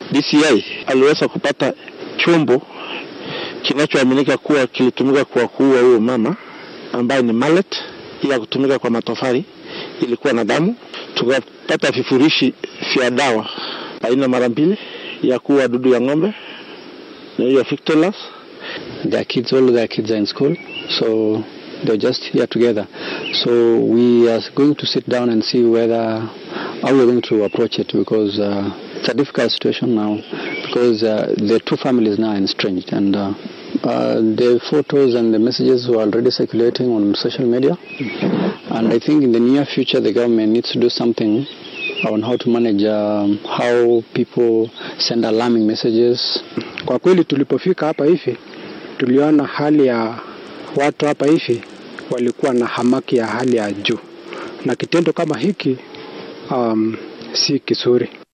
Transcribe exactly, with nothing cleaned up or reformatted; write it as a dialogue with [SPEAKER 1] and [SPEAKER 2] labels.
[SPEAKER 1] D C I aliweza kupata chombo kinachoaminika kuwa kilitumika kwa kuua huyo mama ambaye ni mallet, ya kutumika kwa matofali, ilikuwa na damu. Tukapata vifurishi vya dawa aina mara mbili ya kuua dudu ya ng'ombe na hiyo Victolas.
[SPEAKER 2] The kids, all the kids are in school, so they're just here together. So we are going to sit down and see whether how we're going to approach it, because uh, it's a difficult situation now, because uh, the two families now are estranged, and uh, uh, the photos and the messages were already circulating on social media. And I think in the near future the government needs to do something on how to manage um, how people send alarming messages.
[SPEAKER 3] Kwa kweli tulipofika hapa hivi tuliona hali ya watu hapa hivi walikuwa na hamaki ya hali ya juu, na kitendo kama hiki um, si kizuri.